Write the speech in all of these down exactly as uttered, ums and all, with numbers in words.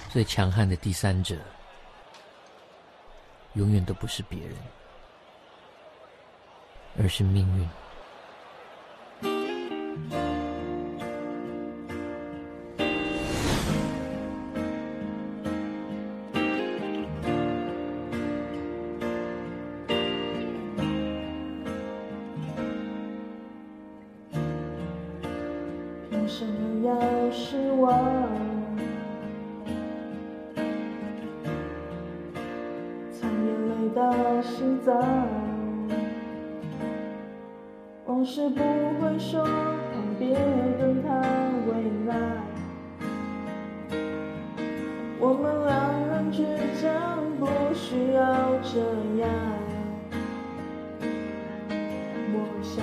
最强悍的第三者，永远都不是别人，而是命运。 凭什么要失望？藏眼泪到心脏，往事不会说，怕别人太为难。我们两人之间不需要这样。我想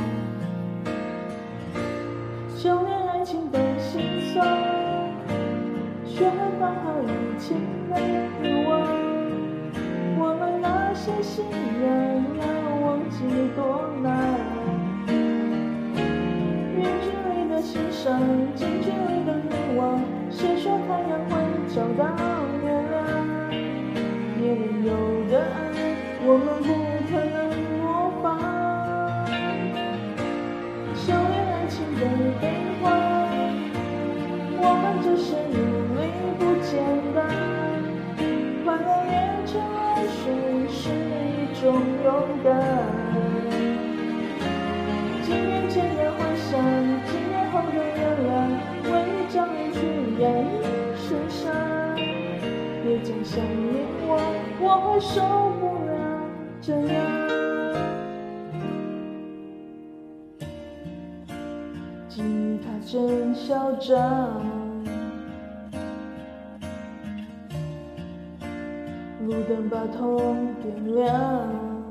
修炼爱情的心酸，学会放好以前的欲望。我们那些信任要忘记多难，远距离的欣赏，近距离的迷惘。谁说太阳会找到月亮？夜里有的爱，我们不可能模仿。修炼爱情的悲欢，我们这些努力不简单。快乐也成为顺是一种勇敢。几年前的幻想，几年后的原谅，为你找你去演绎身上。别讲想念我，我会受不了这样。吉他真嚣张，路灯把痛点亮。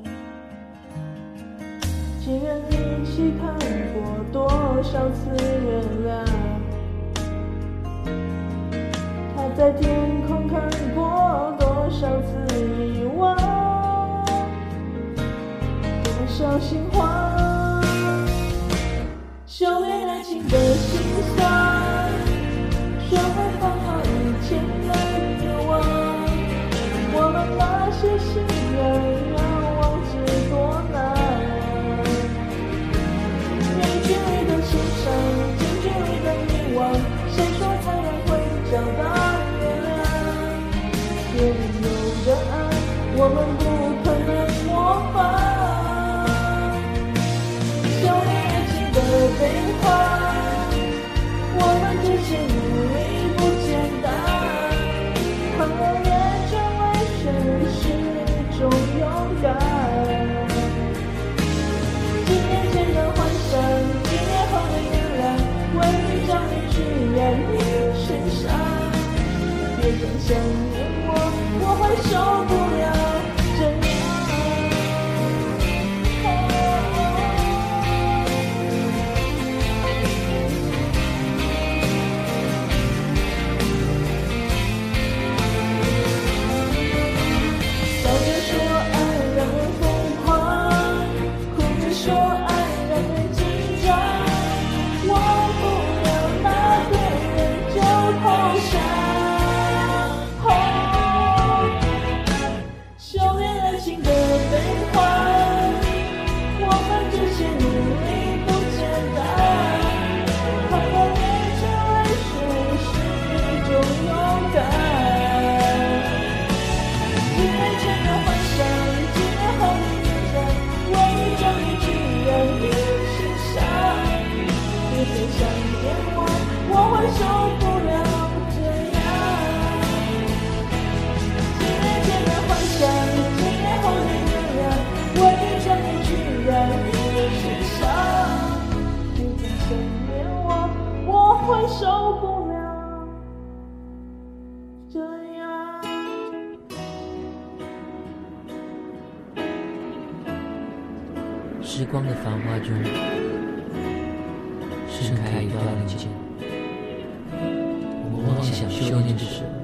情人一起看过多少次月亮？他在天空看过多少次遗忘？多少心慌，修炼爱情的心酸，学会放好以前的欲望。我们那些信任要忘记多难，远距离的欣赏，近距离的迷惘。谁说太阳会找到月亮？夜里有的爱，我们不可能模仿。修炼爱情的悲欢，我们这些努力不简单。快乐也成为顺是一种勇敢。几年前的幻想，几年后的原谅，为你找你去演你身上。别讲想念我，我会受不了这样。笑着说爱让人疯狂，哭着说爱让人紧张。忘不了那个人就投降。修炼爱情的悲欢，我们这些努力不简单。快乐也成为顺是一种勇敢。几年前的幻想，几年后的原谅，为你找你去演你身上。别再想念我，我会受不了这样。几年前的幻想，几年后的原谅，为你找你去演你身上。别再想念我，我会受不了这样。 时光的繁华中，盛开一道林间。我妄想修炼之时，